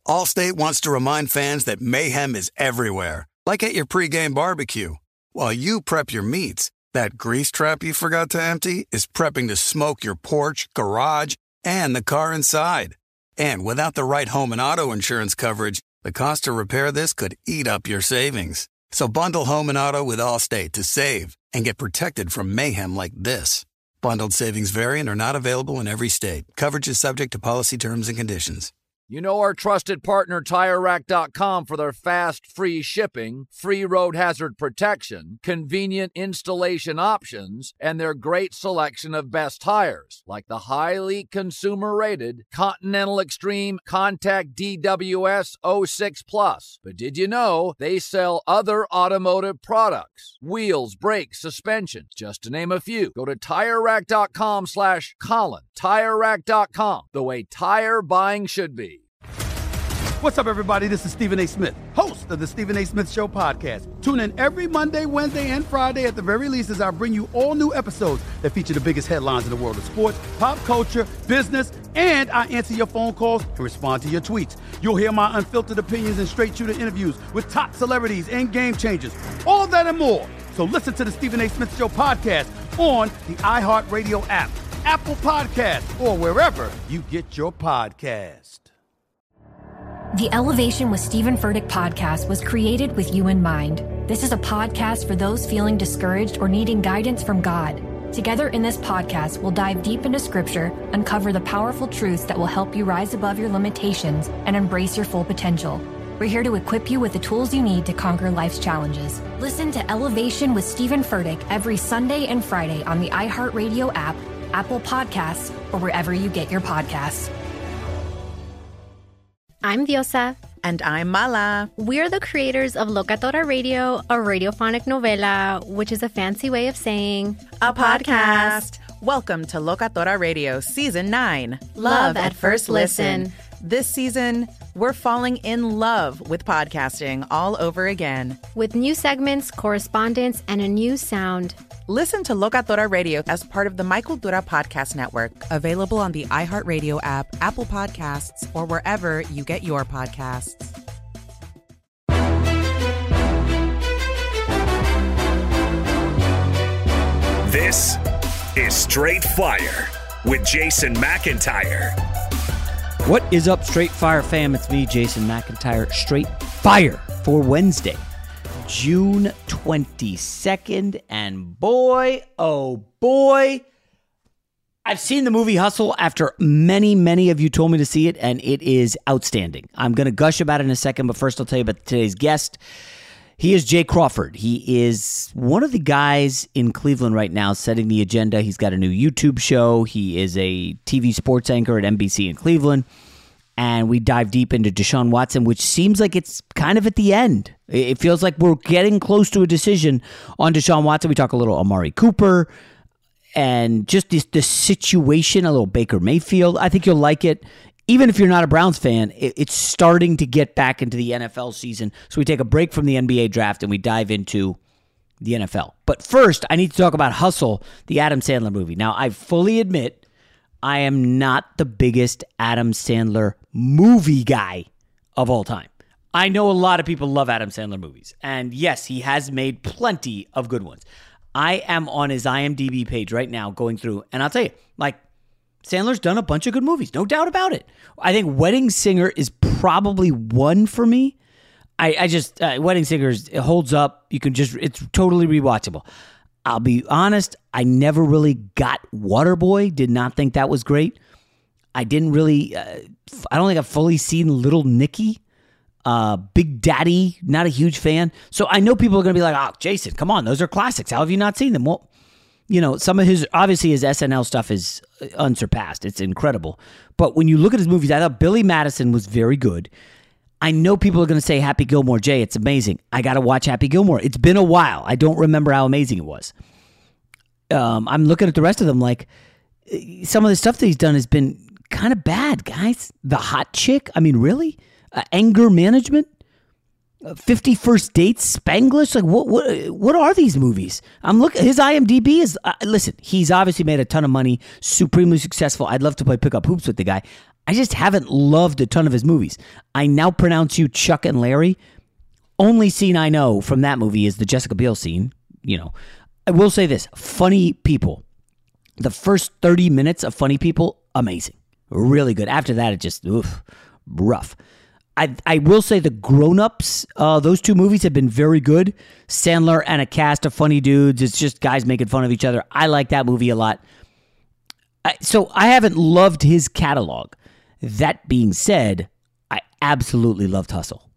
Allstate wants to remind fans that mayhem is everywhere, like at your pregame barbecue. While you prep your meats, that grease trap you forgot to empty is prepping to smoke your porch, garage, and the car inside. And without the right home and auto insurance coverage, the cost to repair this could eat up your savings. So bundle home and auto with Allstate to save and get protected from mayhem like this. Bundled savings vary and are not available in every state. Coverage is subject to policy terms and conditions. You know our trusted partner TireRack.com for their fast, free shipping, free road hazard protection, convenient installation options, and their great selection of best tires, like the highly consumer-rated Continental Extreme Contact DWS 06+. But did you know they sell other automotive products? Wheels, brakes, suspension, just to name a few. Go to TireRack.com/Colin. TireRack.com, the way tire buying should be. What's up, everybody? This is Stephen A. Smith, host of the Stephen A. Smith Show podcast. Tune in every Monday, Wednesday, and Friday at the very least as I bring you all new episodes that feature the biggest headlines in the world of sports, pop culture, business, and I answer your phone calls and respond to your tweets. You'll hear my unfiltered opinions and straight-shooter interviews with top celebrities and game changers. All that and more. So listen to the Stephen A. Smith Show podcast on the iHeartRadio app, Apple Podcasts, or wherever you get your podcast. The Elevation with Stephen Furtick podcast was created with you in mind. This is a podcast for those feeling discouraged or needing guidance from God. Together in this podcast, we'll dive deep into scripture, uncover the powerful truths that will help you rise above your limitations and embrace your full potential. We're here to equip you with the tools you need to conquer life's challenges. Listen to Elevation with Stephen Furtick every Sunday and Friday on the iHeartRadio app, Apple Podcasts, or wherever you get your podcasts. I'm Diosa. And I'm Mala. We're the creators of Locatora Radio, a radiophonic novela, which is a fancy way of saying a podcast. Welcome to Locatora Radio Season 9. Love at First Listen. This season, we're falling in love with podcasting all over again. With new segments, correspondence, and a new sound. Listen to Locatora Radio as part of the Michael Dura Podcast Network. Available on the iHeartRadio app, Apple Podcasts, or wherever you get your podcasts. This is Straight Fire with Jason McIntyre. What is up, Straight Fire fam? It's me, Jason McIntyre. Straight Fire for Wednesday, June 22nd. And boy, oh boy, I've seen the movie Hustle after many of you told me to see it, and it is outstanding. I'm going to gush about it in a second, but first I'll tell you about today's guest. He is Jay Crawford. He is one of the guys in Cleveland right now setting the agenda. He's got a new YouTube show. He is a TV sports anchor at NBC in Cleveland. And we dive deep into Deshaun Watson, which seems like it's kind of at the end. It feels like we're getting close to a decision on Deshaun Watson. We talk a little Amari Cooper and just this situation, a little Baker Mayfield. I think you'll like it. Even if you're not a Browns fan, it's starting to get back into the NFL season. So we take a break from the NBA draft and we dive into the NFL. But first, I need to talk about Hustle, the Adam Sandler movie. Now, I fully admit I am not the biggest Adam Sandler movie guy of all time. I know a lot of people love Adam Sandler movies. And yes, he has made plenty of good ones. I am on his IMDb page right now going through, and I'll tell you, Sandler's done a bunch of good movies, no doubt about it. I think Wedding Singer is probably one for me. I just Wedding Singer it holds up. It's totally rewatchable. I'll be honest, I never really got Waterboy. Did not think that was great. I didn't really. I don't think I've fully seen Little Nicky. Big Daddy, not a huge fan. So I know people are going to be like, "Oh, Jason, come on, those are classics. How have you not seen them?" Well, some of his SNL stuff is unsurpassed. It's incredible. But when you look at his movies, I thought Billy Madison was very good. I know people are going to say Happy Gilmore, Jay, it's amazing. I got to watch Happy Gilmore. It's been a while. I don't remember how amazing it was. I'm looking at the rest of them like some of the stuff that he's done has been kind of bad, guys. The Hot Chick, I mean, really? Anger Management? 50 First Dates, Spanglish, what are these movies? I'm looking. His IMDb is listen. He's obviously made a ton of money, supremely successful. I'd love to play pickup hoops with the guy. I just haven't loved a ton of his movies. I now pronounce you Chuck and Larry. Only scene I know from that movie is the Jessica Biel scene. I will say this, Funny People. The first 30 minutes of Funny People, amazing. Really good. After that, it just, rough. I will say the Grown Ups, those two movies have been very good. Sandler and a cast of funny dudes. It's just guys making fun of each other. I like that movie a lot. So I haven't loved his catalog. That being said, I absolutely loved Hustle.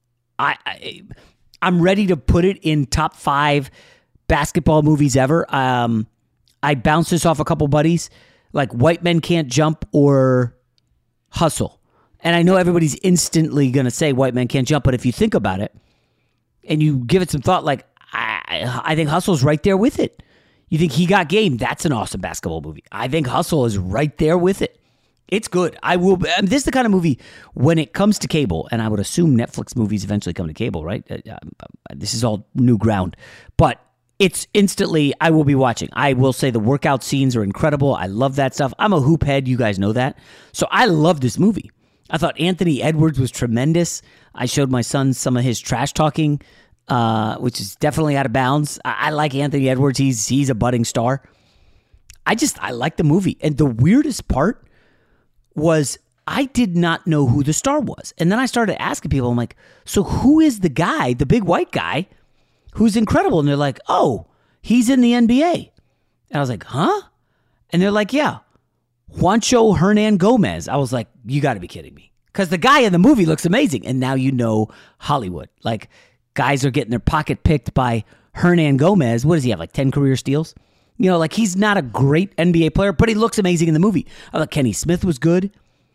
I'm ready to put it in top 5 basketball movies ever. I bounced this off a couple buddies, like White Men Can't Jump or Hustle. And I know everybody's instantly going to say White Men Can't Jump, but if you think about it and you give it some thought, like I think Hustle's right there with it. You think He Got Game? That's an awesome basketball movie. I think Hustle is right there with it. It's good. This is the kind of movie when it comes to cable, and I would assume Netflix movies eventually come to cable, right? This is all new ground, but it's instantly I will be watching. I will say the workout scenes are incredible. I love that stuff. I'm a hoop head. You guys know that. So I love this movie. I thought Anthony Edwards was tremendous. I showed my son some of his trash talking, which is definitely out of bounds. I like Anthony Edwards. He's a budding star. I like the movie. And the weirdest part was I did not know who the star was. And then I started asking people, I'm like, so who is the guy, the big white guy, who's incredible? And they're like, oh, he's in the NBA. And I was like, huh? And they're like, yeah, Juancho Hernan Gomez. I was like, you got to be kidding me. Because the guy in the movie looks amazing. And now you know Hollywood. Like, guys are getting their pocket picked by Hernan Gomez. What does he have, like 10 career steals? Like he's not a great NBA player, but he looks amazing in the movie. I thought Kenny Smith was good.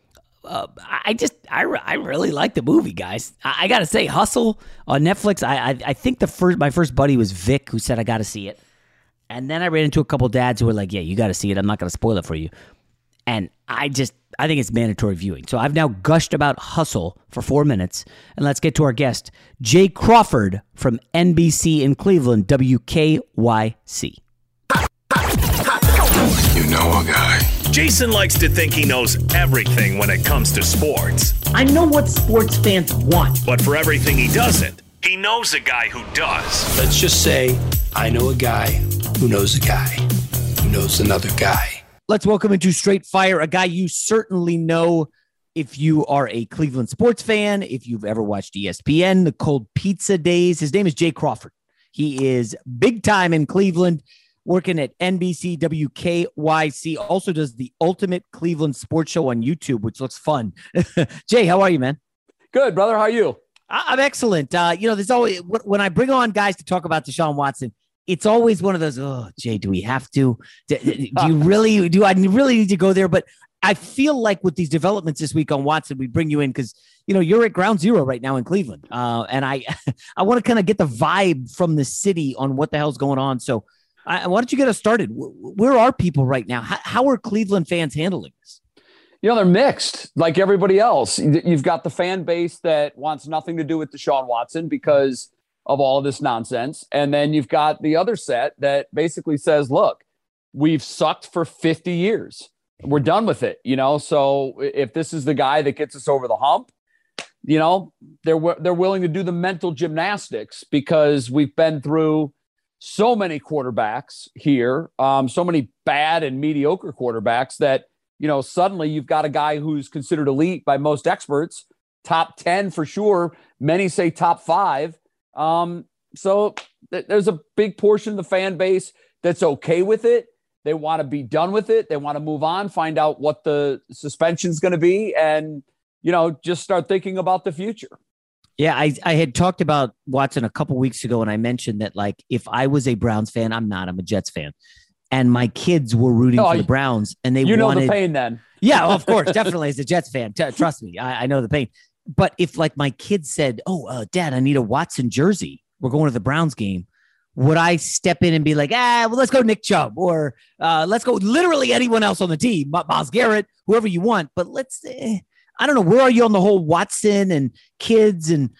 I really like the movie, guys. I got to say, Hustle on Netflix. I think my first buddy was Vic, who said I got to see it. And then I ran into a couple dads who were like, yeah, you got to see it. I'm not going to spoil it for you. And I think it's mandatory viewing. So I've now gushed about Hustle for 4 minutes. And let's get to our guest, Jay Crawford from NBC in Cleveland, WKYC. You know a guy. Jason likes to think he knows everything when it comes to sports. I know what sports fans want. But for everything he doesn't, he knows a guy who does. Let's just say I know a guy who knows a guy who knows another guy. Let's welcome into Straight Fire, a guy you certainly know if you are a Cleveland sports fan, if you've ever watched ESPN, the Cold Pizza days. His name is Jay Crawford. He is big time in Cleveland, working at NBC WKYC, also does the Ultimate Cleveland Sports Show on YouTube, which looks fun. Jay, how are you, man? Good, brother. How are you? I'm excellent. There's always, when I bring on guys to talk about Deshaun Watson, it's always one of those, oh, Jay, do we have to? Do I really need to go there? But I feel like with these developments this week on Watson, we bring you in because, you're at ground zero right now in Cleveland. And I want to kind of get the vibe from the city on what the hell's going on. So why don't you get us started? Where are people right now? How are Cleveland fans handling this? They're mixed like everybody else. You've got the fan base that wants nothing to do with Deshaun Watson because of all of this nonsense. And then you've got the other set that basically says, look, we've sucked for 50 years. We're done with it. So if this is the guy that gets us over the hump, they're willing to do the mental gymnastics because we've been through so many quarterbacks here, so many bad and mediocre quarterbacks that, suddenly you've got a guy who's considered elite by most experts, top 10 for sure. Many say top 5. So there's a big portion of the fan base that's okay with it. They want to be done with it. They want to move on, find out what the suspension is going to be, and, just start thinking about the future. Yeah, I had talked about Watson a couple weeks ago, and I mentioned that, like, if I was a Browns fan, I'm a Jets fan, and my kids were rooting for the Browns, and they wanted... know the pain then. Yeah, of course, definitely as a Jets fan. Trust me, I know the pain. But if, like, my kids said, Dad, I need a Watson jersey, we're going to the Browns game, would I step in and be like, well, let's go Nick Chubb, or let's go literally anyone else on the team, Myles Garrett, whoever you want, but let's... I don't know. Where are you on the whole Watson and kids? And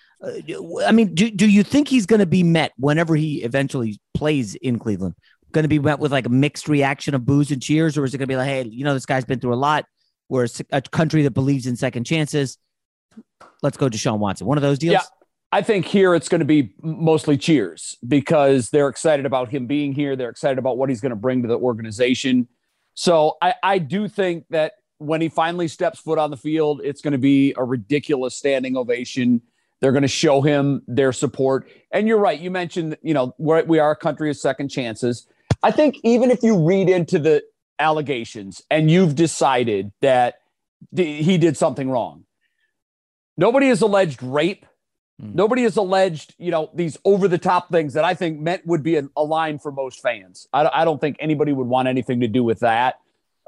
do you think he's going to be met whenever he eventually plays in Cleveland? Going to be met with like a mixed reaction of boos and cheers? Or is it going to be like, hey, this guy's been through a lot. We're a country that believes in second chances. Let's go Deshaun Watson. One of those deals? Yeah, I think here it's going to be mostly cheers because they're excited about him being here. They're excited about what he's going to bring to the organization. So I do think that when he finally steps foot on the field, it's going to be a ridiculous standing ovation. They're going to show him their support. And you're right. You mentioned, we are a country of second chances. I think even if you read into the allegations and you've decided that he did something wrong, nobody has alleged rape. Nobody has alleged, these over-the-top things that I think would be a line for most fans. I don't think anybody would want anything to do with that.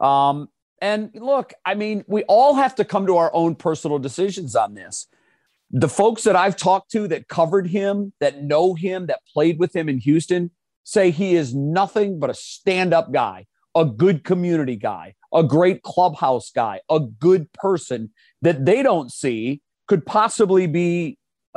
And look, I mean, we all have to come to our own personal decisions on this. The folks that I've talked to that covered him, that know him, that played with him in Houston, say he is nothing but a stand-up guy, a good community guy, a great clubhouse guy, a good person that they don't see could possibly be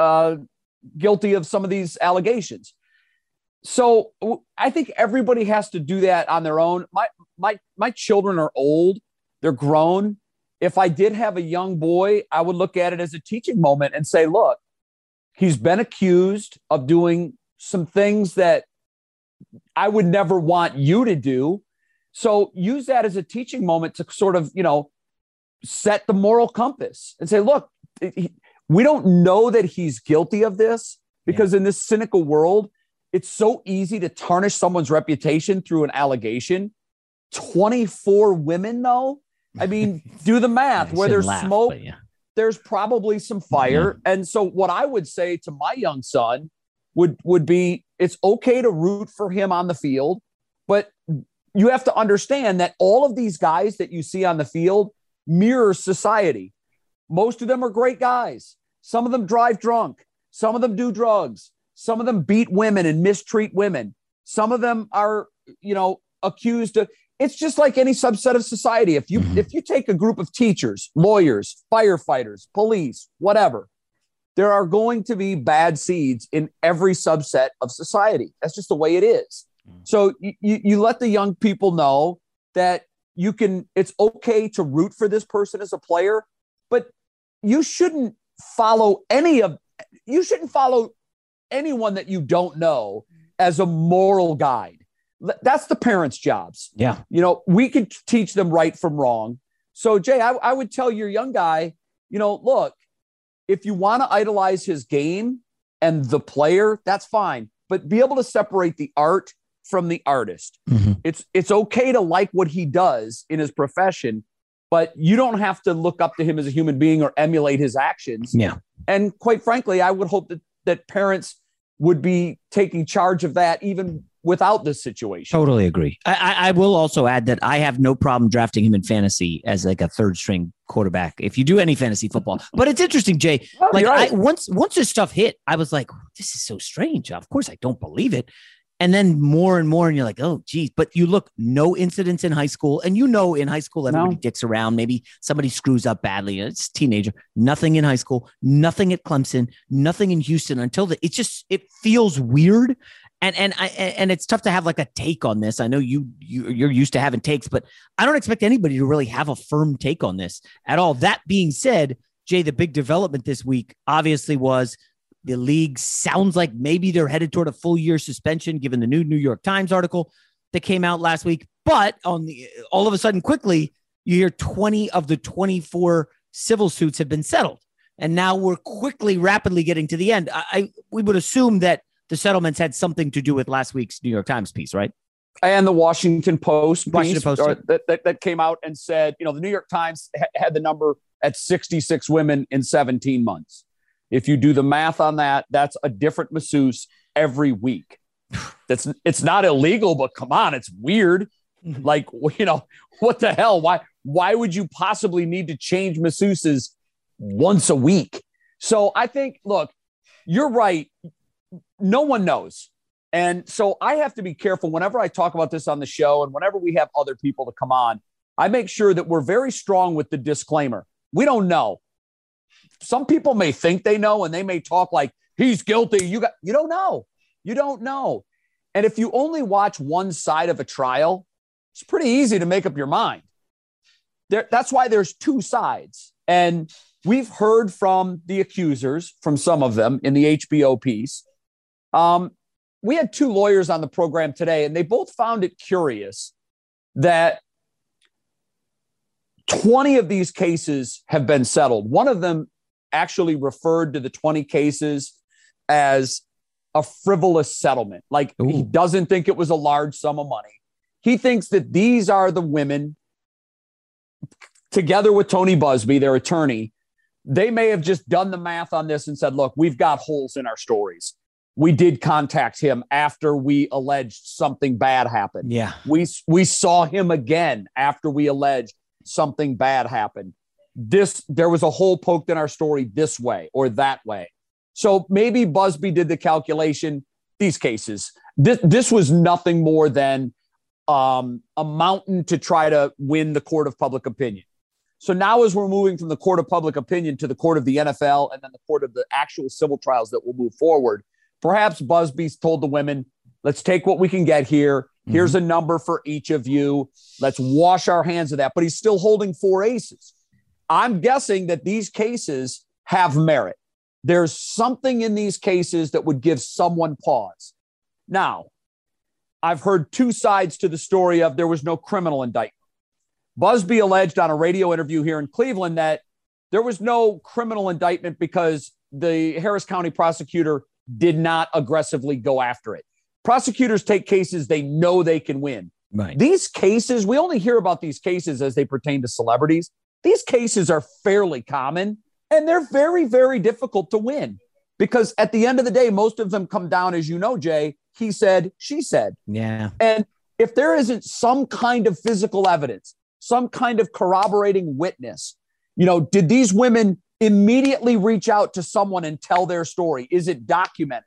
guilty of some of these allegations. So I think everybody has to do that on their own. My children are old. They're grown. If I did have a young boy, I would look at it as a teaching moment and say, look, he's been accused of doing some things that I would never want you to do. So use that as a teaching moment to sort of, set the moral compass and say, look, we don't know that he's guilty of this because in this cynical world, it's so easy to tarnish someone's reputation through an allegation. 24 women, though. I mean, do the math. Where there's smoke, there's probably some fire. And so what I would say to my young son would be, it's okay to root for him on the field, but you have to understand that all of these guys that you see on the field mirror society. Most of them are great guys. Some of them drive drunk. Some of them do drugs. Some of them beat women and mistreat women. Some of them are, accused of. It's just like any subset of society. If you take a group of teachers, lawyers, firefighters, police, whatever, there are going to be bad seeds in every subset of society. That's just the way it is. So you let the young people know that it's okay to root for this person as a player, but you shouldn't follow anyone that you don't know as a moral guide. That's the parents' jobs. Yeah. We could teach them right from wrong. So Jay, I would tell your young guy, look, if you want to idolize his game and the player, that's fine, but be able to separate the art from the artist. It's okay to like what he does in his profession, but you don't have to look up to him as a human being or emulate his actions. Yeah. And quite frankly, I would hope that parents would be taking charge of that even without this situation. Totally agree. I will also add that I have no problem drafting him in fantasy as like a third string quarterback if you do any fantasy football. But it's interesting, Jay. Once this stuff hit, I was like, this is so strange. Of course, I don't believe it. And then more and more, and you're like, oh, geez. But you look, no incidents in high school. And in high school, everybody dicks around. Maybe somebody screws up badly. It's a teenager. Nothing in high school. Nothing at Clemson. Nothing in Houston until it feels weird. And it's tough to have like a take on this. I know you're used to having takes, but I don't expect anybody to really have a firm take on this at all. That being said, Jay, the big development this week obviously was the league sounds like maybe they're headed toward a full year suspension, given the new New York Times article that came out last week. But all of a sudden, quickly, you hear 20 of the 24 civil suits have been settled. And now we're rapidly getting to the end. We would assume that the settlements had something to do with last week's New York Times piece, right? And the Washington Post that came out and said, the New York Times had the number at 66 women in 17 months. If you do the math on that, that's a different masseuse every week. It's not illegal, but come on, it's weird. Like, what the hell? Why would you possibly need to change masseuses once a week? So I think, look, you're right. No one knows. And so I have to be careful whenever I talk about this on the show and whenever we have other people to come on, I make sure that we're very strong with the disclaimer. We don't know. Some people may think they know and they may talk like he's guilty. You don't know. You don't know. And if you only watch one side of a trial, it's pretty easy to make up your mind. that's why there's two sides. And we've heard from the accusers, from some of them in the HBO piece. We had two lawyers on the program today, and they both found it curious that 20 of these cases have been settled. One of them actually referred to the 20 cases as a frivolous settlement. Like, he doesn't think it was a large sum of money. He thinks that these are the women, together with Tony Buzbee, their attorney, they may have just done the math on this and said, look, we've got holes in our stories. We did contact him after we alleged something bad happened. Yeah. We saw him again after we alleged something bad happened. There was a hole poked in our story this way or that way. So maybe Buzbee did the calculation. These cases, this was nothing more than a mountain to try to win the court of public opinion. So now, as we're moving from the court of public opinion to the court of the NFL and then the court of the actual civil trials that will move forward, perhaps Buzbee's told the women, let's take what we can get here. Here's a number for each of you. Let's wash our hands of that. But he's still holding 4 aces. I'm guessing that these cases have merit. There's something in these cases that would give someone pause. Now, I've heard two sides to the story of there was no criminal indictment. Buzbee alleged on a radio interview here in Cleveland that there was no criminal indictment because the Harris County prosecutor did not aggressively go after it. Prosecutors take cases they know they can win. Right. These cases, we only hear about these cases as they pertain to celebrities. These cases are fairly common, and they're very, very difficult to win because at the end of the day, most of them come down, as you know, Jay, he said, she said. Yeah. And if there isn't some kind of physical evidence, some kind of corroborating witness, did these women immediately reach out to someone and tell their story? Is it documented?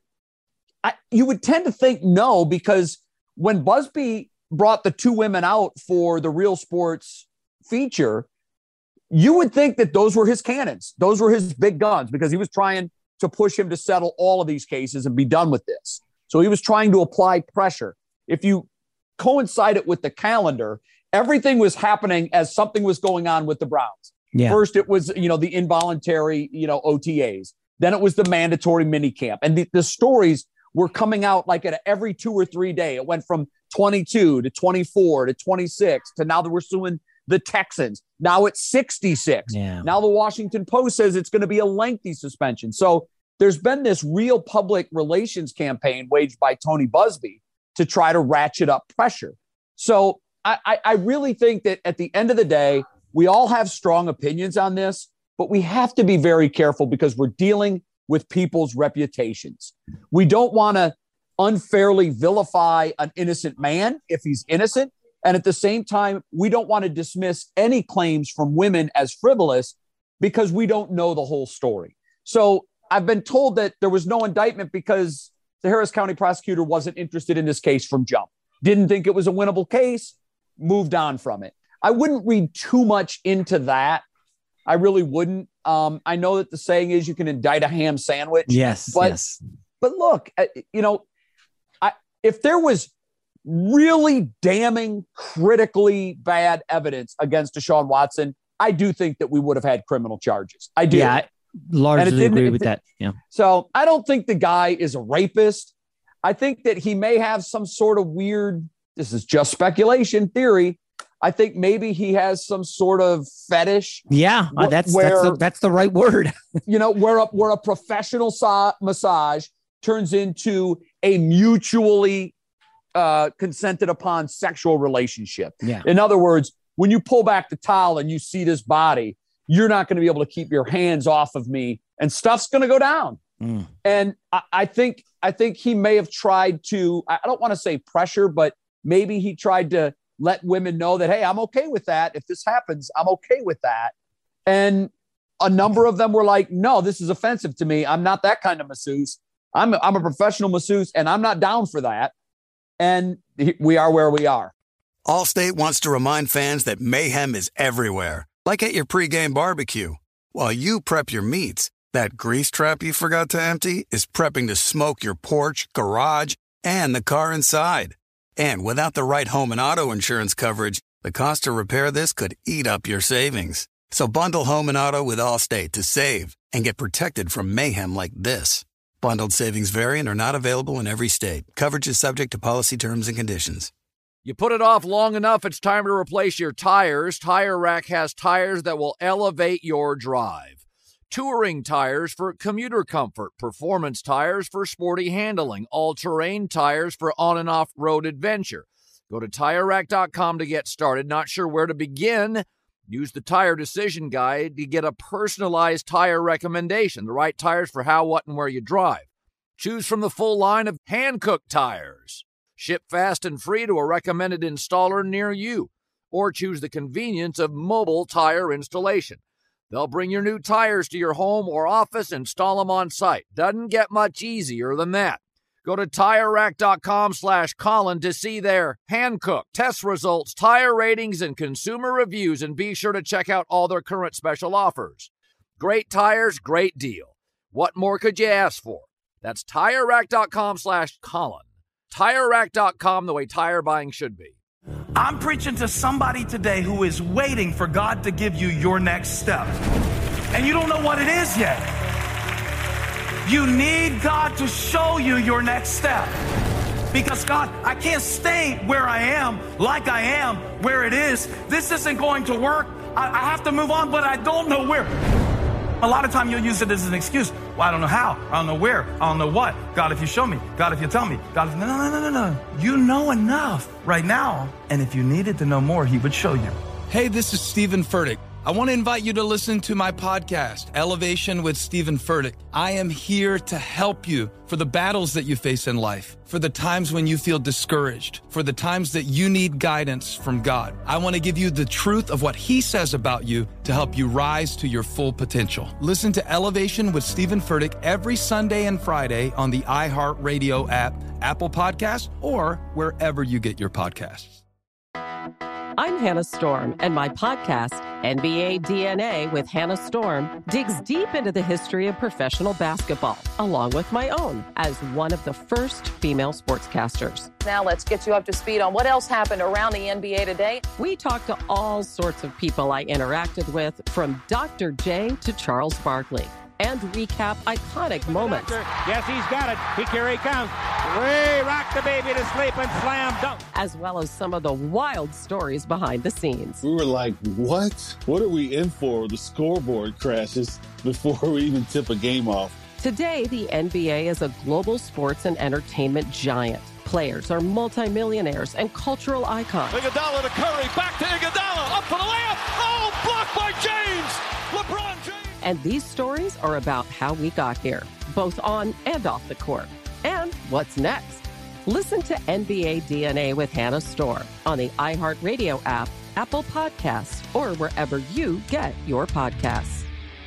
You would tend to think no, because when Buzbee brought the two women out for the Real Sports feature, you would think that those were his cannons. Those were his big guns because he was trying to push him to settle all of these cases and be done with this. So he was trying to apply pressure. If you coincide it with the calendar, everything was happening as something was going on with the Browns. Yeah. First, it was, the involuntary, OTAs. Then it was the mandatory minicamp. And the stories were coming out like at every 2 or 3 day. It went from 22 to 24 to 26 to now that we're suing the Texans. Now it's 66. Yeah. Now the Washington Post says it's going to be a lengthy suspension. So there's been this real public relations campaign waged by Tony Buzbee to try to ratchet up pressure. So I really think that at the end of the day, we all have strong opinions on this, but we have to be very careful because we're dealing with people's reputations. We don't want to unfairly vilify an innocent man if he's innocent. And at the same time, we don't want to dismiss any claims from women as frivolous because we don't know the whole story. So I've been told that there was no indictment because the Harris County prosecutor wasn't interested in this case from jump. Didn't think it was a winnable case, moved on from it. I wouldn't read too much into that. I really wouldn't. I know that the saying is you can indict a ham sandwich. Yes. But look, if there was really damning, critically bad evidence against Deshaun Watson, I do think that we would have had criminal charges. I do. Yeah, I largely agree with that. Yeah. So I don't think the guy is a rapist. I think that he may have some sort of weird, this is just speculation, theory. I think maybe he has some sort of fetish. Yeah, that's the right word. Where a professional massage turns into a mutually consented upon sexual relationship. Yeah. In other words, when you pull back the towel and you see this body, you're not going to be able to keep your hands off of me, and stuff's going to go down. And I think he may have tried to, I don't want to say pressure, but maybe he tried to let women know that, hey, I'm okay with that. If this happens, I'm okay with that. And a number of them were like, no, this is offensive to me. I'm not that kind of masseuse. I'm a professional masseuse, and I'm not down for that. And we are where we are. Allstate wants to remind fans that mayhem is everywhere, like at your pregame barbecue. While you prep your meats, that grease trap you forgot to empty is prepping to smoke your porch, garage, and the car inside. And without the right home and auto insurance coverage, The cost to repair this could eat up your savings. So bundle home and auto with Allstate to save and get protected from mayhem like this. Bundled savings vary and are not available in every state. Coverage is subject to policy terms and conditions. You put it off long enough, it's time to replace your tires. Tire Rack has tires that will elevate your drive. Touring tires for commuter comfort, performance tires for sporty handling, all-terrain tires for on- and off-road adventure. Go to TireRack.com to get started. Not sure where to begin? Use the Tire Decision Guide to get a personalized tire recommendation, the right tires for how, what, and where you drive. Choose from the full line of hand-cooked tires. Ship fast and free to a recommended installer near you. Or choose the convenience of mobile tire installation. They'll bring your new tires to your home or office, install them on site. Doesn't get much easier than that. Go to TireRack.com/Colin to see their hand-cooked test results, tire ratings, and consumer reviews, and be sure to check out all their current special offers. Great tires, great deal. What more could you ask for? That's TireRack.com/Colin. TireRack.com, the way tire buying should be. I'm preaching to somebody today who is waiting for God to give you your next step. And you don't know what it is yet. You need God to show you your next step. Because God, I can't stay where I am, like I am, where it is. This isn't going to work. I have to move on, but I don't know where. A lot of time you'll use it as an excuse. Well, I don't know how. I don't know where. I don't know what. God, if you show me. God, if you tell me. God, if... No. You know enough right now. And if you needed to know more, he would show you. Hey, this is Stephen Furtick. I want to invite you to listen to my podcast, Elevation with Stephen Furtick. I am here to help you for the battles that you face in life, for the times when you feel discouraged, for the times that you need guidance from God. I want to give you the truth of what he says about you to help you rise to your full potential. Listen to Elevation with Stephen Furtick every Sunday and Friday on the iHeartRadio app, Apple Podcasts, or wherever you get your podcasts. I'm Hannah Storm, and my podcast, NBA DNA with Hannah Storm, digs deep into the history of professional basketball, along with my own, as one of the first female sportscasters. Now let's get you up to speed on what else happened around the NBA today. We talked to all sorts of people I interacted with, from Dr. J to Charles Barkley, and recap iconic moments. Yes, he's got it. Here he comes. Way rock the baby to sleep and slam dunk. As well as some of the wild stories behind the scenes. We were like, what? What are we in for? The scoreboard crashes before we even tip a game off. Today, the NBA is a global sports and entertainment giant. Players are multimillionaires and cultural icons. Iguodala to Curry, back to Iguodala, up for the layup. Oh, blocked by James. LeBron James. And these stories are about how we got here, both on and off the court. And what's next? Listen to NBA DNA with Hannah Storm on the iHeartRadio app, Apple Podcasts, or wherever you get your podcasts.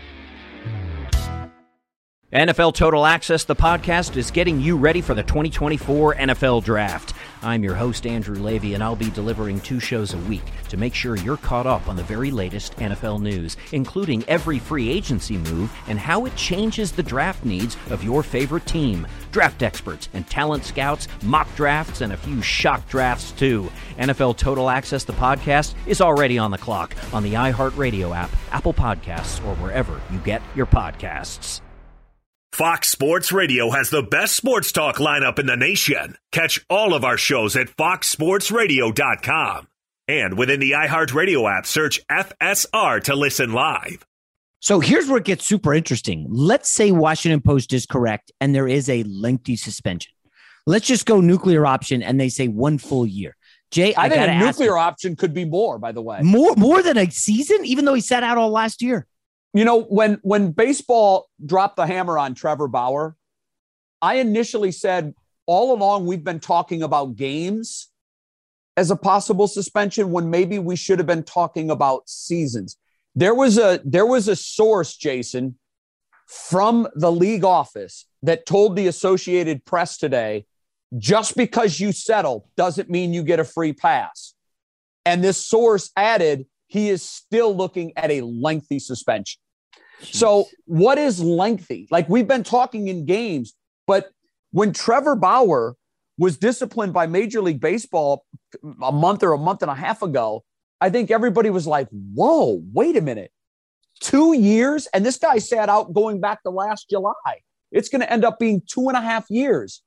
NFL Total Access, the podcast, is getting you ready for the 2024 NFL Draft. I'm your host, Andrew Levy, and I'll be delivering 2 shows a week to make sure you're caught up on the very latest NFL news, including every free agency move and how it changes the draft needs of your favorite team. Draft experts and talent scouts, mock drafts, and a few shock drafts, too. NFL Total Access, the podcast, is already on the clock on the iHeartRadio app, Apple Podcasts, or wherever you get your podcasts. Fox Sports Radio has the best sports talk lineup in the nation. Catch all of our shows at foxsportsradio.com. And within the iHeartRadio app, search FSR to listen live. So here's where it gets super interesting. Let's say Washington Post is correct and there is a lengthy suspension. Let's just go nuclear option and they say 1 full year. Jay, I think a nuclear option could be more, by the way. More than a season, even though he sat out all last year. You know, when baseball dropped the hammer on Trevor Bauer, I initially said all along we've been talking about games as a possible suspension when maybe we should have been talking about seasons. There was a source, Jason, from the league office that told the Associated Press today, just because you settle doesn't mean you get a free pass. And this source added, he is still looking at a lengthy suspension. Jeez. So what is lengthy? Like, we've been talking in games, but when Trevor Bauer was disciplined by Major League Baseball a month and a half ago, I think everybody was like, whoa, wait a minute. 2 years? And this guy sat out going back to last July. It's going to end up being 2.5 years.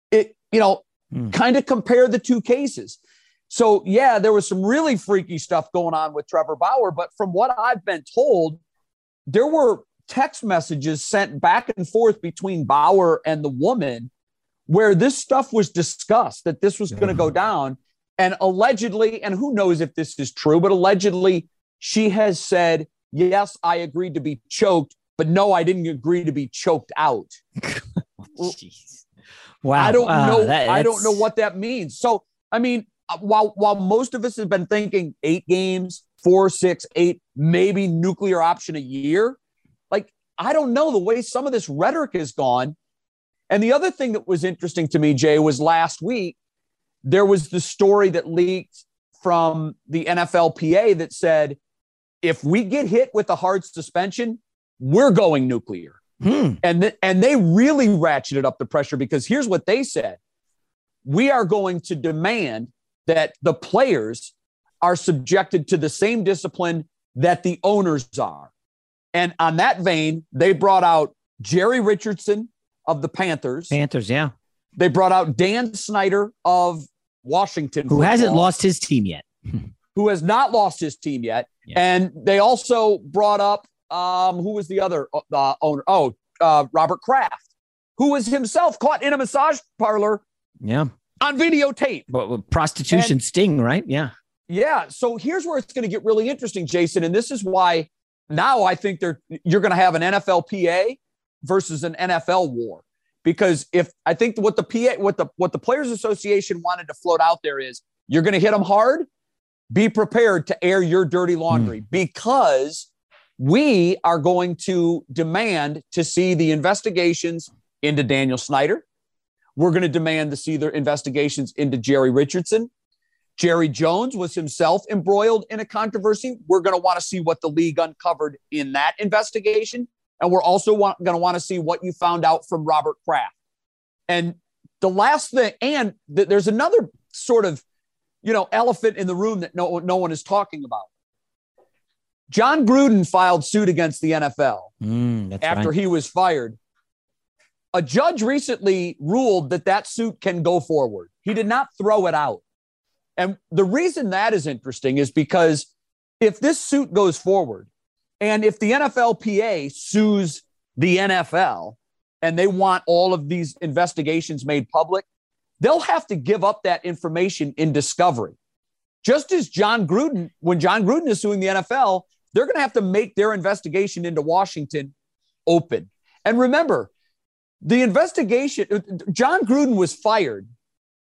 Kind of compare the two cases. So, yeah, there was some really freaky stuff going on with Trevor Bauer. But from what I've been told, there were text messages sent back and forth between Bauer and the woman where this stuff was discussed, that this was going to go down. And allegedly, and who knows if this is true, but allegedly she has said, yes, I agreed to be choked, but no, I didn't agree to be choked out. Jeez. Wow. I don't know. I don't know what that means. So, I mean, while most of us have been thinking 8 games, 4, 6, 8, maybe nuclear option a year, like, I don't know the way some of this rhetoric has gone. And the other thing that was interesting to me, Jay, was last week, there was the story that leaked from the NFLPA that said, if we get hit with a hard suspension, we're going nuclear. And they really ratcheted up the pressure, because here's what they said. We are going to demand that the players are subjected to the same discipline that the owners are. And on that vein, they brought out Jerry Richardson of the Panthers. Yeah. They brought out Dan Snyder of Washington. Who hasn't lost his team yet. Who has not lost his team yet. Yeah. And they also brought up, who was the other owner? Robert Kraft, who was himself caught in a massage parlor. Yeah. On videotape. But prostitution sting, right? Yeah. Yeah. So here's where it's going to get really interesting, Jason. And this is why now I think you're going to have an NFLPA versus an NFL war. Because I think what the Players Association wanted to float out there is, you're going to hit them hard, be prepared to air your dirty laundry, because we are going to demand to see the investigations into Daniel Snyder. We're going to demand to see the investigations into Jerry Richardson. Jerry Jones was himself embroiled in a controversy. We're going to want to see what the league uncovered in that investigation. And we're also going to want to see what you found out from Robert Kraft. And the last thing, and there's another sort of, elephant in the room that no one is talking about. John Gruden filed suit against the NFL after he was fired. A judge recently ruled that suit can go forward. He did not throw it out. And the reason that is interesting is because if this suit goes forward, and if the NFLPA sues the NFL and they want all of these investigations made public, they'll have to give up that information in discovery. Just as when John Gruden is suing the NFL, they're going to have to make their investigation into Washington open. And remember, the investigation, John Gruden was fired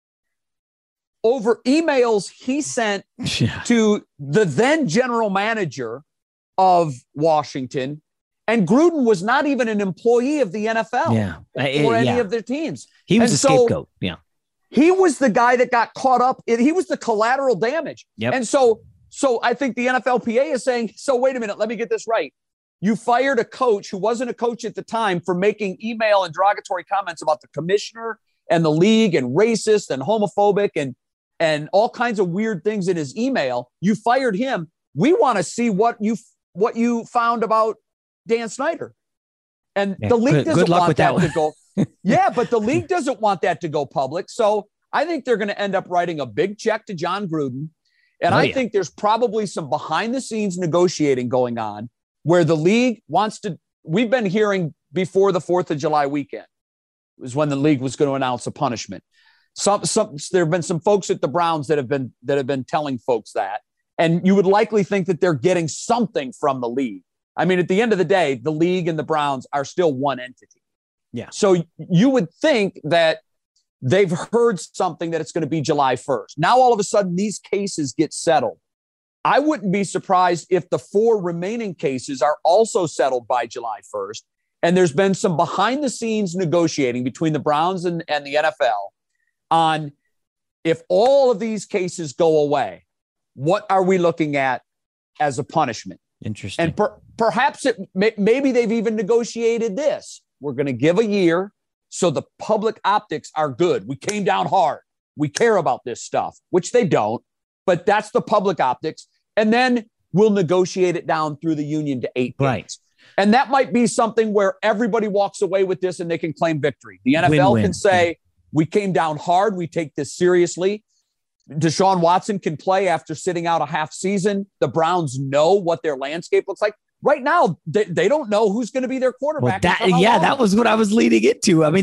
over emails he sent to the then general manager of Washington. And Gruden was not even an employee of the NFL or any of their teams. He was a scapegoat. Yeah. He was the guy that got caught up. He was the collateral damage. Yep. And so I think the NFLPA is saying, so wait a minute, let me get this right. You fired a coach who wasn't a coach at the time for making email and derogatory comments about the commissioner and the league and racist and homophobic and all kinds of weird things in his email. You fired him. We want to see what you found about Dan Snyder. And the league doesn't want that to go. Yeah, but the league doesn't want that to go public. So I think they're going to end up writing a big check to John Gruden. And I think there's probably some behind the scenes negotiating going on where the league wants to. We've been hearing before the 4th of July weekend was when the league was going to announce a punishment. There have been some folks at the Browns that have been telling folks that. And you would likely think that they're getting something from the league. I mean, at the end of the day, the league and the Browns are still one entity. Yeah. So you would think that they've heard something that it's going to be July 1st. Now, all of a sudden, these cases get settled. I wouldn't be surprised if the 4 remaining cases are also settled by July 1st. And there's been some behind the scenes negotiating between the Browns and the NFL on if all of these cases go away, what are we looking at as a punishment? Interesting. And perhaps maybe they've even negotiated this. We're going to give a year so the public optics are good. We came down hard. We care about this stuff, which they don't, but that's the public optics. and then we'll negotiate it down through the union to 8 games. Right. And that might be something where everybody walks away with this and they can claim victory. The NFL Win-win. can say, we came down hard. We take this seriously. Deshaun Watson can play after sitting out a half season. The Browns know what their landscape looks like. Right now, they don't know who's going to be their quarterback. Well, that was what I was leading into. I mean,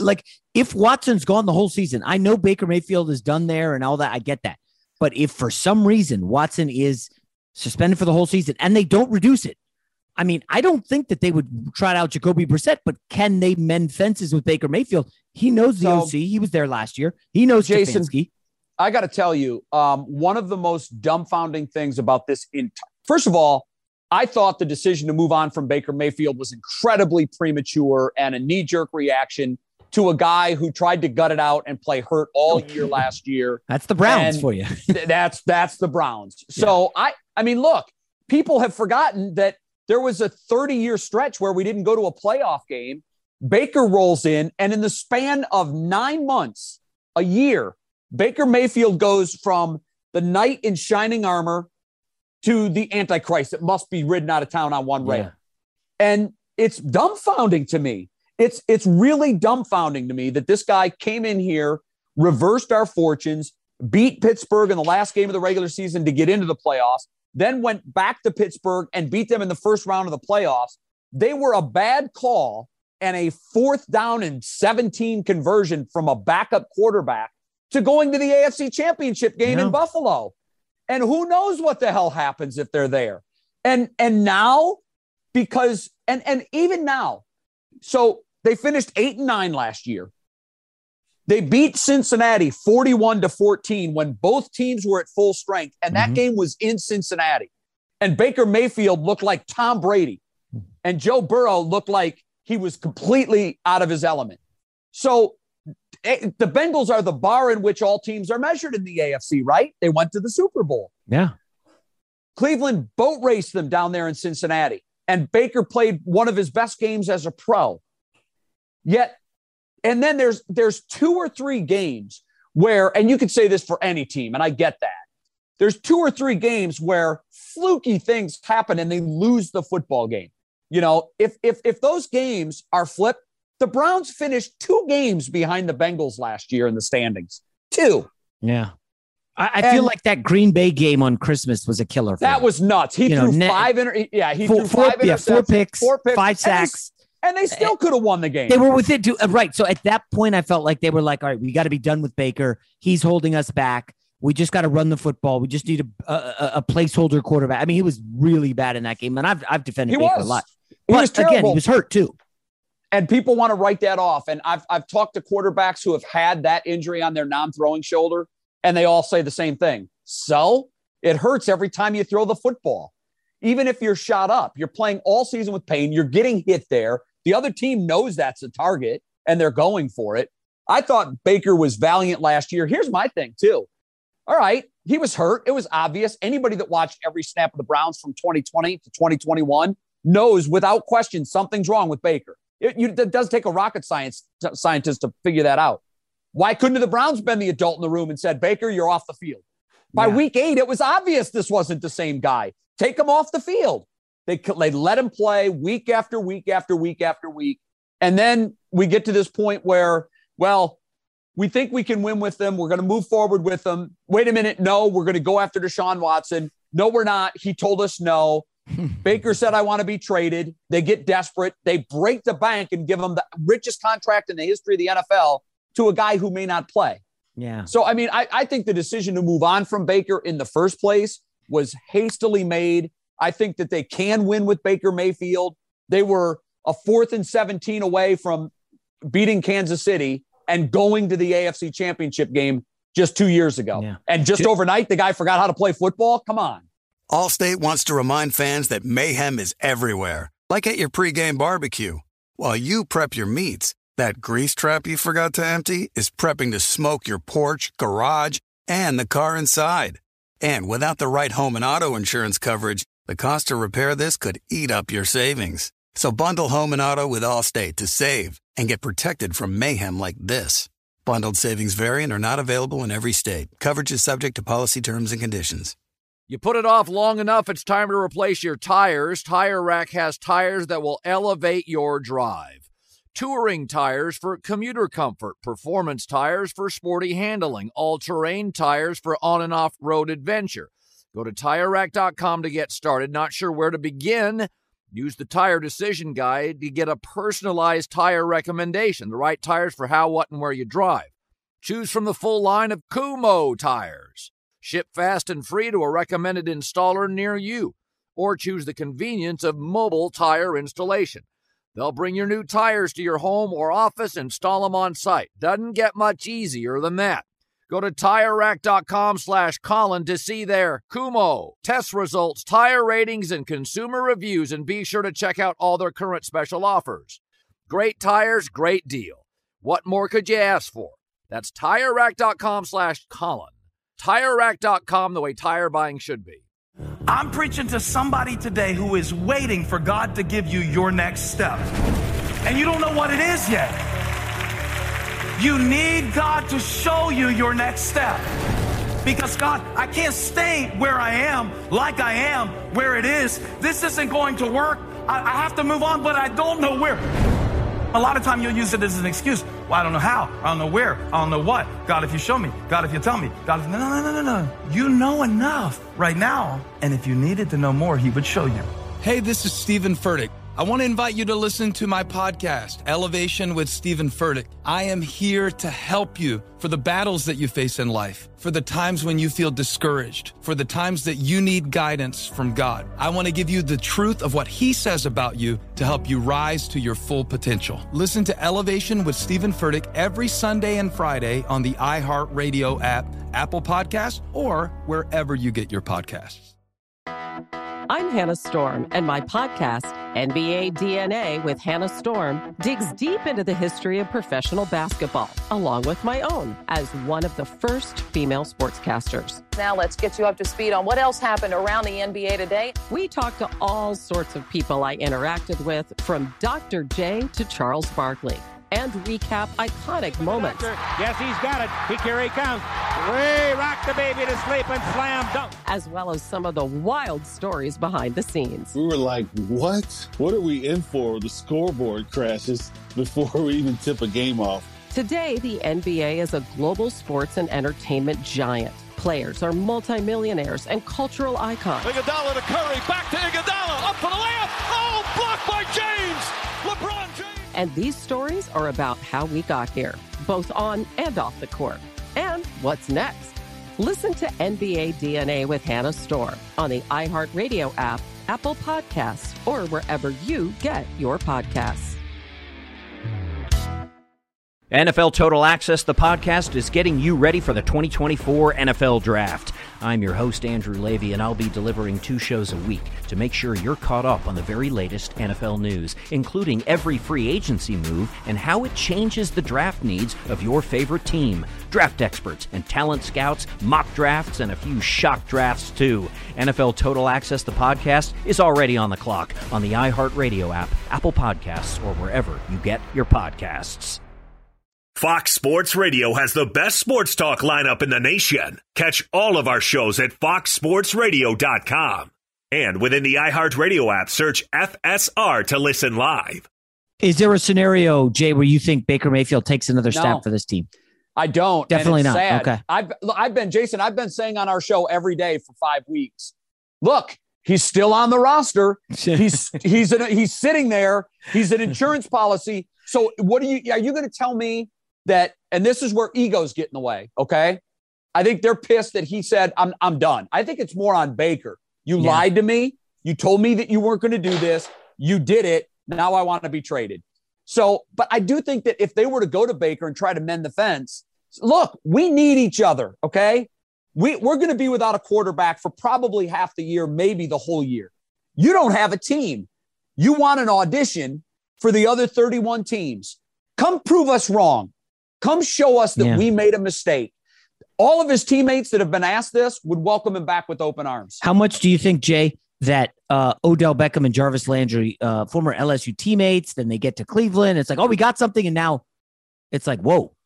if Watson's gone the whole season, I know Baker Mayfield is done there and all that. I get that. But if for some reason Watson is suspended for the whole season and they don't reduce it, I mean, I don't think that they would trot out Jacoby Brissett, but can they mend fences with Baker Mayfield? He knows the OC. He was there last year. He knows Jason. Stefanski. I got to tell you, one of the most dumbfounding things about this first of all, I thought the decision to move on from Baker Mayfield was incredibly premature and a knee-jerk reaction to a guy who tried to gut it out and play hurt all year last year. That's the Browns for you. That's the Browns. So I mean, look, people have forgotten that there was a 30-year stretch where we didn't go to a playoff game. Baker rolls in, and in the span of 9 months, a year, Baker Mayfield goes from the knight in shining armor to the Antichrist that must be ridden out of town on one rail. And it's dumbfounding to me. It's really dumbfounding to me that this guy came in here, reversed our fortunes, beat Pittsburgh in the last game of the regular season to get into the playoffs, then went back to Pittsburgh and beat them in the first round of the playoffs. They were a bad call and a 4th down and 17 conversion from a backup quarterback to going to the AFC Championship game in Buffalo. And who knows what the hell happens if they're there. And now, because, and even now, so they finished 8-9 last year. They beat Cincinnati 41-14 when both teams were at full strength. And that game was in Cincinnati. And Baker Mayfield looked like Tom Brady. And Joe Burrow looked like he was completely out of his element. So the Bengals are the bar in which all teams are measured in the AFC, right? They went to the Super Bowl. Yeah. Cleveland boat raced them down there in Cincinnati. And Baker played one of his best games as a pro. Yet, and then there's 2 or 3 games where, and you could say this for any team, and I get that. There's 2 or 3 games where fluky things happen and they lose the football game. You know, if those games are flipped, the Browns finished 2 games behind the Bengals last year in the standings. 2. Yeah. I feel like that Green Bay game on Christmas was a killer. That was nuts. He threw 5 interceptions, 4 picks, 5 sacks. And they still could have won the game. They were within 2. Right. So at that point, I felt like they were like, all right, we got to be done with Baker. He's holding us back. We just got to run the football. We just need a placeholder quarterback. I mean, he was really bad in that game. And I've defended Baker a lot. He was terrible. Again, he was hurt too. And people want to write that off. And I've talked to quarterbacks who have had that injury on their non-throwing shoulder, and they all say the same thing. So it hurts every time you throw the football. Even if you're shot up, you're playing all season with pain. You're getting hit there. The other team knows that's a target, and they're going for it. I thought Baker was valiant last year. Here's my thing, too. All right, he was hurt. It was obvious. Anybody that watched every snap of the Browns from 2020 to 2021 knows without question something's wrong with Baker. It does take a rocket scientist to figure that out. Why couldn't the Browns been the adult in the room and said, Baker, you're off the field? By week 8, it was obvious this wasn't the same guy. Take him off the field. They let him play week after week after week after week. And then we get to this point where, well, we think we can win with them. We're going to move forward with them. Wait a minute. No, we're going to go after Deshaun Watson. No, we're not. He told us no. Baker said, I want to be traded. They get desperate. They break the bank and give him the richest contract in the history of the NFL to a guy who may not play. Yeah. So, I mean, I think the decision to move on from Baker in the first place was hastily made. I think that they can win with Baker Mayfield. They were a 4th and 17 away from beating Kansas City and going to the AFC Championship game just 2 years ago. Yeah. And just overnight, the guy forgot how to play football. Come on. Allstate wants to remind fans that mayhem is everywhere, like at your pregame barbecue. While you prep your meats, that grease trap you forgot to empty is prepping to smoke your porch, garage, and the car inside. And without the right home and auto insurance coverage, the cost to repair this could eat up your savings. So bundle home and auto with Allstate to save and get protected from mayhem like this. Bundled savings vary and are not available in every state. Coverage is subject to policy terms and conditions. You put it off long enough, it's time to replace your tires. Tire Rack has tires that will elevate your drive. Touring tires for commuter comfort, performance tires for sporty handling, all-terrain tires for on- and off-road adventure. Go to TireRack.com to get started. Not sure where to begin? Use the Tire Decision Guide to get a personalized tire recommendation, the right tires for how, what, and where you drive. Choose from the full line of Kumho tires. Ship fast and free to a recommended installer near you. Or choose the convenience of mobile tire installation. They'll bring your new tires to your home or office, install them on site. Doesn't get much easier than that. Go to TireRack.com/Colin to see their Kumho test results, tire ratings, and consumer reviews, and be sure to check out all their current special offers. Great tires, great deal. What more could you ask for? That's TireRack.com/Colin. TireRack.com, the way tire buying should be. I'm preaching to somebody today who is waiting for God to give you your next step. And you don't know what it is yet. You need God to show you your next step. Because God, I can't stay where I am, like I am, where it is. This isn't going to work. I have to move on, but I don't know where. A lot of time you'll use it as an excuse. Well, I don't know how. I don't know where. I don't know what. God, if you show me. God, if you tell me. God, if... No. You know enough right now. And if you needed to know more, he would show you. Hey, this is Stephen Furtick. I want to invite you to listen to my podcast, Elevation with Stephen Furtick. I am here to help you for the battles that you face in life, for the times when you feel discouraged, for the times that you need guidance from God. I want to give you the truth of what he says about you to help you rise to your full potential. Listen to Elevation with Stephen Furtick every Sunday and Friday on the iHeartRadio app, Apple Podcasts, or wherever you get your podcasts. I'm Hannah Storm, and my podcast, NBA DNA with Hannah Storm, digs deep into the history of professional basketball, along with my own, as one of the first female sportscasters. Now let's get you up to speed on what else happened around the NBA today. We talked to all sorts of people I interacted with, from Dr. J to Charles Barkley, and recap iconic moments. Yes, he's got it. Here he comes. Way rock the baby to sleep and slam dunk. As well as some of the wild stories behind the scenes. We were like, what? What are we in for? The scoreboard crashes before we even tip a game off. Today, the NBA is a global sports and entertainment giant. Players are multimillionaires and cultural icons. Iguodala to Curry, back to Iguodala, up for the layup. Oh, blocked by James. LeBron James. And these stories are about how we got here, both on and off the court. And what's next? Listen to NBA DNA with Hannah Storm on the iHeartRadio app, Apple Podcasts, or wherever you get your podcasts. NFL Total Access, the podcast, is getting you ready for the 2024 NFL Draft. I'm your host, Andrew Levy, and I'll be delivering 2 shows a week to make sure you're caught up on the very latest NFL news, including every free agency move and how it changes the draft needs of your favorite team. Draft experts and talent scouts, mock drafts, and a few shock drafts, too. NFL Total Access, the podcast, is already on the clock on the iHeartRadio app, Apple Podcasts, or wherever you get your podcasts. Fox Sports Radio has the best sports talk lineup in the nation. Catch all of our shows at foxsportsradio.com. And within the iHeartRadio app, search FSR to listen live. Is there a scenario, Jay, where you think Baker Mayfield takes another step for this team? I don't. Definitely not. Sad. Okay. I've been saying on our show every day for 5 weeks, look, he's still on the roster. He's sitting there. He's an insurance policy. So are you going to tell me that, and this is where egos get in the way, okay? I think they're pissed that he said, I'm done. I think it's more on Baker. You lied to me. You told me that you weren't going to do this. You did it. Now I want to be traded. So, but I do think that if they were to go to Baker and try to mend the fence, look, we need each other, okay? We're going to be without a quarterback for probably half the year, maybe the whole year. You don't have a team. You want an audition for the other 31 teams. Come prove us wrong. Come show us that we made a mistake. All of his teammates that have been asked this would welcome him back with open arms. How much do you think, Jay, that Odell Beckham and Jarvis Landry, former LSU teammates, then they get to Cleveland, it's like, oh, we got something, and now it's like, whoa,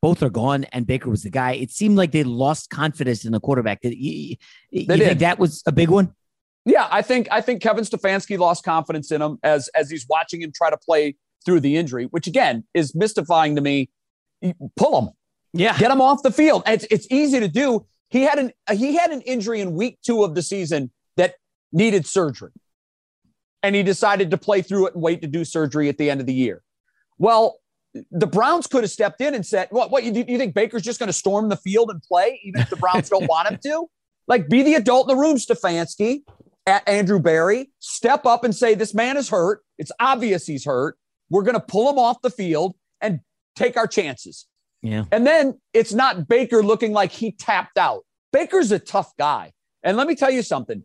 both are gone and Baker was the guy, it seemed like they lost confidence in the quarterback. You think that was a big one? Yeah, I think Kevin Stefanski lost confidence in him as he's watching him try to play through the injury, which again is mystifying to me. Pull him. Yeah. Get him off the field. It's easy to do. He had an injury in week 2 of the season that needed surgery. And he decided to play through it and wait to do surgery at the end of the year. Well, the Browns could have stepped in and said, what you think Baker's just going to storm the field and play even if the Browns don't want him to? Like, be the adult in the room, Stefanski, at Andrew Berry. Step up and say, this man is hurt. It's obvious he's hurt. We're going to pull him off the field and take our chances. Yeah. And then it's not Baker looking like he tapped out. Baker's a tough guy. And let me tell you something.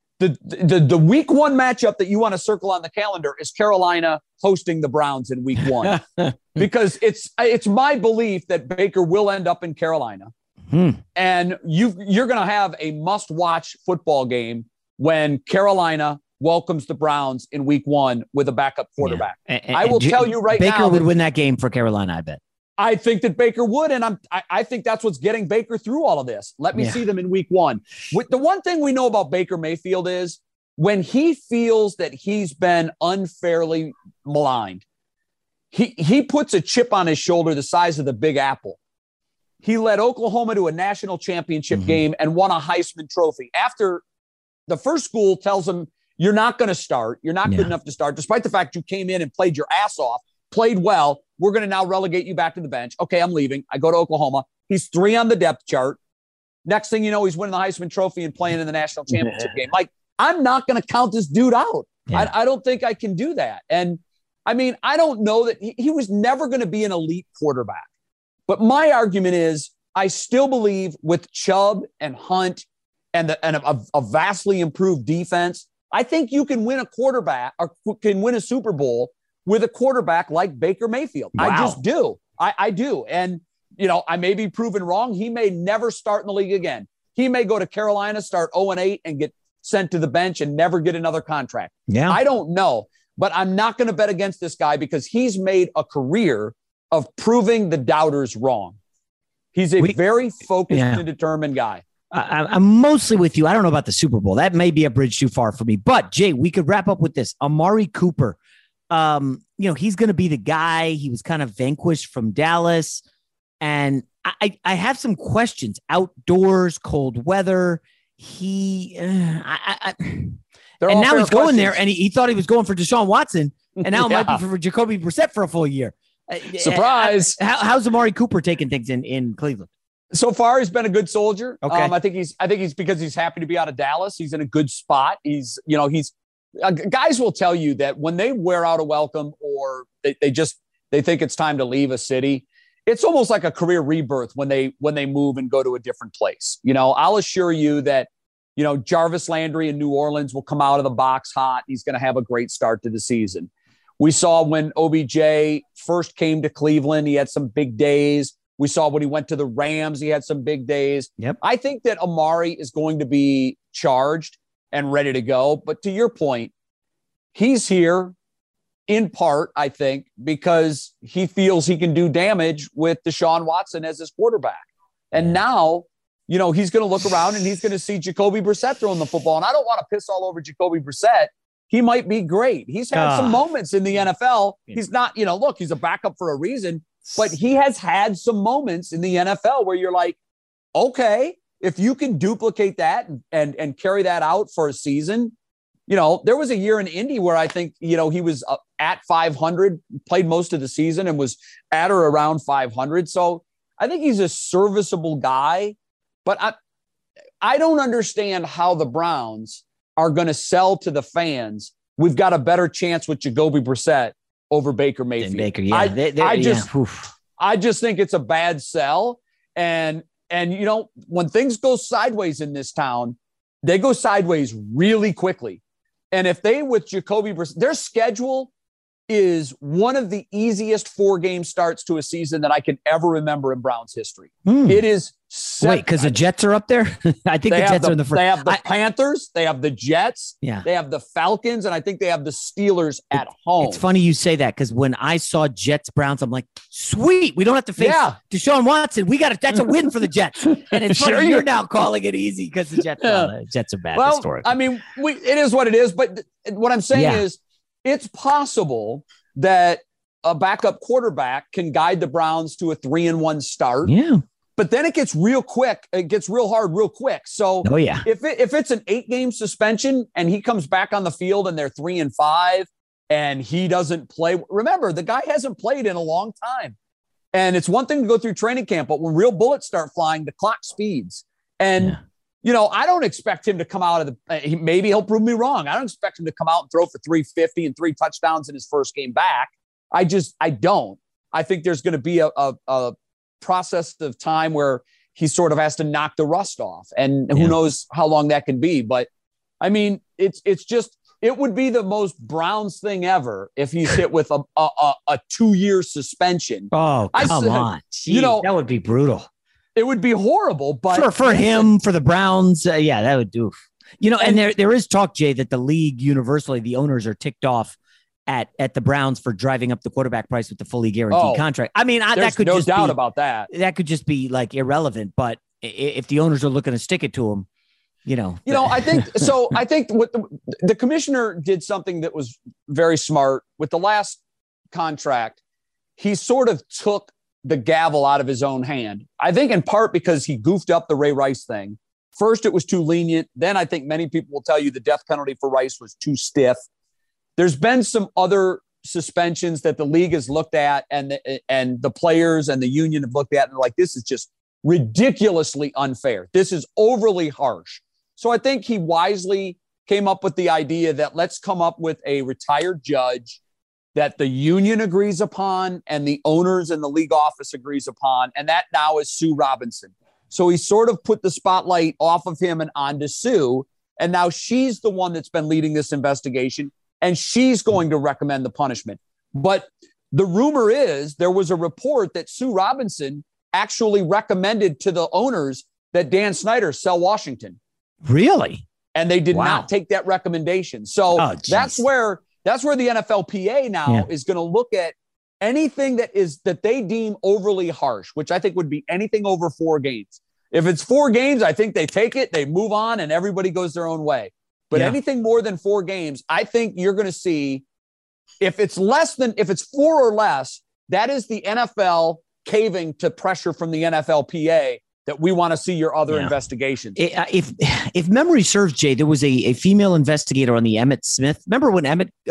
The week 1 matchup that you want to circle on the calendar is Carolina hosting the Browns in week 1, because it's my belief that Baker will end up in Carolina. And you're going to have a must-watch football game when Carolina welcomes the Browns in week 1 with a backup quarterback. Yeah. I will tell you right now. Baker would win that game for Carolina, I bet. I think that Baker would, and I think that's what's getting Baker through all of this. Let me see them in week 1. The one thing we know about Baker Mayfield is when he feels that he's been unfairly maligned, he puts a chip on his shoulder the size of the Big Apple. He led Oklahoma to a national championship game and won a Heisman Trophy. After the first school tells him, you're not going to start. You're not good enough to start, despite the fact you came in and played your ass off, played well. We're going to now relegate you back to the bench. Okay, I'm leaving. I go to Oklahoma. He's 3 on the depth chart. Next thing you know, he's winning the Heisman Trophy and playing in the national championship game. Like, I'm not going to count this dude out. I don't think I can do that. And, I mean, I don't know that he was never going to be an elite quarterback. But my argument is I still believe with Chubb and Hunt and a vastly improved defense, I think you can win a quarterback or can win a Super Bowl with a quarterback like Baker Mayfield. Wow. I just do. I do. And, you know, I may be proven wrong. He may never start in the league again. He may go to Carolina, start 0-8 and get sent to the bench and never get another contract. Yeah. I don't know, but I'm not going to bet against this guy because he's made a career of proving the doubters wrong. He's a very focused and determined guy. I'm mostly with you. I don't know about the Super Bowl. That may be a bridge too far for me. But, Jay, we could wrap up with this. Amari Cooper, you know, he's going to be the guy. He was kind of vanquished from Dallas. And I have some questions. Outdoors, cold weather. And now he's going there, and he thought he was going for Deshaun Watson, and now it might be for Jacoby Brissett for a full year. Surprise! How's Amari Cooper taking things in Cleveland? So far, he's been a good soldier. Okay. I think he's because he's happy to be out of Dallas. He's in a good spot. He's guys will tell you that when they wear out a welcome or they think it's time to leave a city, it's almost like a career rebirth when they move and go to a different place. You know, I'll assure you that, you know, Jarvis Landry in New Orleans will come out of the box hot. He's going to have a great start to the season. We saw when OBJ first came to Cleveland, he had some big days. We saw when he went to the Rams, he had some big days. Yep. I think that Amari is going to be charged and ready to go. But to your point, he's here in part, I think, because he feels he can do damage with Deshaun Watson as his quarterback. And now, you know, he's going to look around and he's going to see Jacoby Brissett throwing the football. And I don't want to piss all over Jacoby Brissett. He might be great. He's had some moments in the NFL. He's not, you know, look, he's a backup for a reason, but he has had some moments in the NFL where you're like, okay, if you can duplicate that and carry that out for a season, you know, there was a year in Indy where I think, you know, he was at 500, played most of the season and was at or around 500. So I think he's a serviceable guy, but I don't understand how the Browns are going to sell to the fans. We've got a better chance with Jacoby Brissett over Baker Mayfield. Baker, yeah. I just think it's a bad sell. And, you know, when things go sideways in this town, they go sideways really quickly. And if they, with Jacoby Brissett, their schedule is one of the easiest 4-game starts to a season that I can ever remember in Browns history. It is wait, because the Jets are up there? I think the Jets are in the first. They have the Panthers, they have the Jets, yeah. They have the Falcons, and I think they have the Steelers at home. It's funny you say that because when I saw Jets-Browns, I'm like, sweet, we don't have to face Deshaun Watson. That's a win for the Jets. And it's funny you're now calling it easy because the Jets are bad historically. I mean, it is what it is, but what I'm saying is, it's possible that a backup quarterback can guide the Browns to a 3-1 start. Yeah. But then it gets real quick. It gets real hard real quick. So if it's an 8-game suspension and he comes back on the field and they're 3-5 and he doesn't play, remember, the guy hasn't played in a long time. And it's one thing to go through training camp, but when real bullets start flying, the clock speeds. And I don't expect him to come out of maybe he'll prove me wrong. I don't expect him to come out and throw for 350 and 3 touchdowns in his first game back. I don't. I think there's going to be a process of time where he sort of has to knock the rust off, and who knows how long that can be. But I mean, it would be the most Browns thing ever if he's hit with a 2-year suspension. Oh, come on. Jeez, that would be brutal. It would be horrible, but for him, for the Browns, that would do. And there is talk, Jay, that the league universally, the owners are ticked off at the Browns for driving up the quarterback price with the fully guaranteed contract. I mean, that could no doubt about that. That could just be like irrelevant. But if the owners are looking to stick it to him, I think so. I think what the commissioner did something that was very smart with the last contract. He sort of took the gavel out of his own hand. I think in part because he goofed up the Ray Rice thing. First, it was too lenient. Then I think many people will tell you the death penalty for Rice was too stiff. There's been some other suspensions that the league has looked at and the players and the union have looked at and they're like, this is just ridiculously unfair. This is overly harsh. So I think he wisely came up with the idea that let's come up with a retired judge that the union agrees upon and the owners and the league office agrees upon. And that now is Sue Robinson. So he sort of put the spotlight off of him and onto Sue. And now she's the one that's been leading this investigation and she's going to recommend the punishment. But the rumor is there was a report that Sue Robinson actually recommended to the owners that Dan Snyder sell Washington. Really? And they did not take that recommendation. So that's where the NFLPA now is going to look at anything that they deem overly harsh, which I think would be anything over 4 games. If it's 4 games, I think they take it, they move on, and everybody goes their own way. But anything more than 4 games, I think you're going to see, if it's 4 or less, that is the NFL caving to pressure from the NFLPA that we want to see your other investigations. If memory serves, Jay, there was a female investigator on the Emmitt Smith. Remember when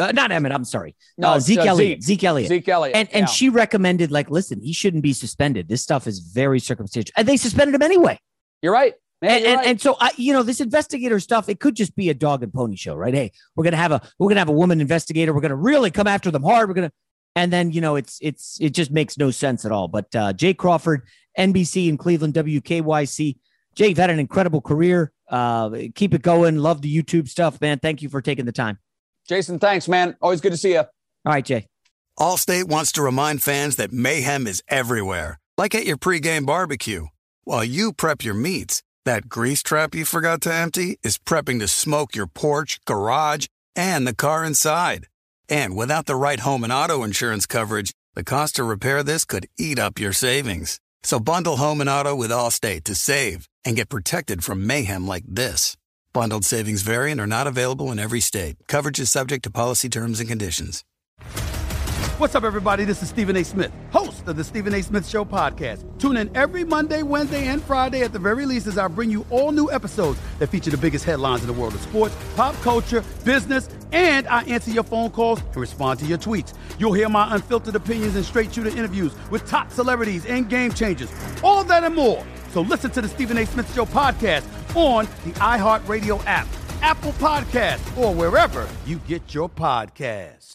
Zeke Elliott. And she recommended, listen, he shouldn't be suspended. This stuff is very circumstantial. And they suspended him anyway. You're right. And so, this investigator stuff, it could just be a dog and pony show, right? Hey, we're going to have a woman investigator. We're going to really come after them hard. And then, it just makes no sense at all. But Jay Crawford, NBC in Cleveland, WKYC. Jay, you've had an incredible career. Keep it going. Love the YouTube stuff, man. Thank you for taking the time. Jason, thanks, man. Always good to see you. All right, Jay. Allstate wants to remind fans that mayhem is everywhere, like at your pregame barbecue. While you prep your meats, that grease trap you forgot to empty is prepping to smoke your porch, garage, and the car inside. And without the right home and auto insurance coverage, the cost to repair this could eat up your savings. So bundle home and auto with Allstate to save and get protected from mayhem like this. Bundled savings vary and are not available in every state. Coverage is subject to policy terms and conditions. What's up, everybody? This is Stephen A. Smith, host of the Stephen A. Smith Show podcast. Tune in every Monday, Wednesday, and Friday at the very least as I bring you all new episodes that feature the biggest headlines in the world of sports, pop culture, business, and I answer your phone calls and respond to your tweets. You'll hear my unfiltered opinions and straight-shooter interviews with top celebrities and game changers. All that and more. So listen to the Stephen A. Smith Show podcast on the iHeartRadio app, Apple Podcasts, or wherever you get your podcast.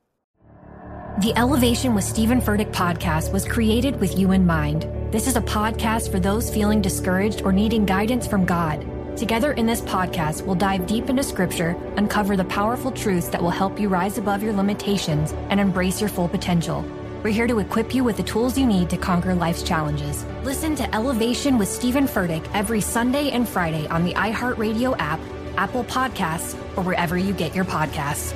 The Elevation with Stephen Furtick podcast was created with you in mind. This is a podcast for those feeling discouraged or needing guidance from God. Together in this podcast, we'll dive deep into scripture, uncover the powerful truths that will help you rise above your limitations and embrace your full potential. We're here to equip you with the tools you need to conquer life's challenges. Listen to Elevation with Stephen Furtick every Sunday and Friday on the iHeartRadio app, Apple Podcasts, or wherever you get your podcasts.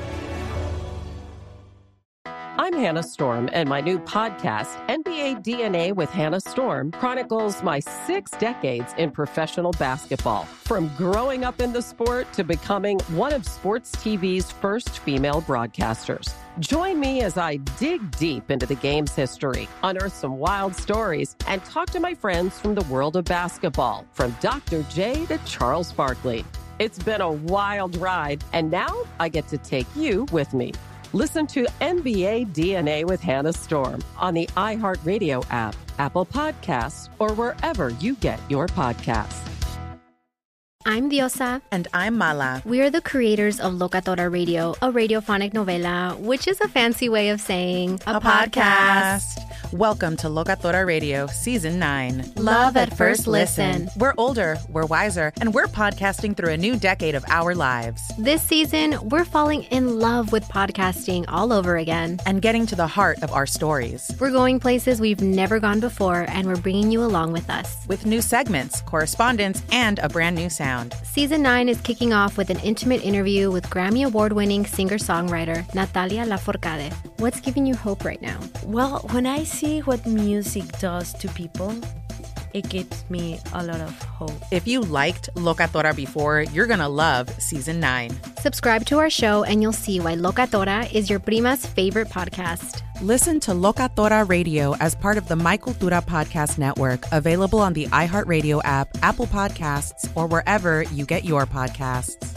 I'm Hannah Storm, and my new podcast, NBA DNA with Hannah Storm, chronicles my 6 decades in professional basketball. From growing up in the sport to becoming one of sports TV's first female broadcasters. Join me as I dig deep into the game's history, unearth some wild stories, and talk to my friends from the world of basketball, from Dr. J to Charles Barkley. It's been a wild ride, and now I get to take you with me. Listen to NBA DNA with Hannah Storm on the iHeartRadio app, Apple Podcasts, or wherever you get your podcasts. I'm Diosa. And I'm Mala. We are the creators of Locatora Radio, a radiophonic novela, which is a fancy way of saying a podcast. Welcome to Locatora Radio, Season 9. Love at first listen. We're older, we're wiser, and we're podcasting through a new decade of our lives. This season, we're falling in love with podcasting all over again. And getting to the heart of our stories. We're going places we've never gone before, and we're bringing you along with us. With new segments, correspondence, and a brand new sound. Season 9 is kicking off with an intimate interview with Grammy Award-winning singer-songwriter Natalia Lafourcade. What's giving you hope right now? Well, when I see what music does to people, it gives me a lot of hope. If you liked Locatora before, you're going to love Season 9. Subscribe to our show and you'll see why Locatora is your prima's favorite podcast. Listen to Locatora Radio as part of the My Cultura Podcast Network, available on the iHeartRadio app, Apple Podcasts, or wherever you get your podcasts.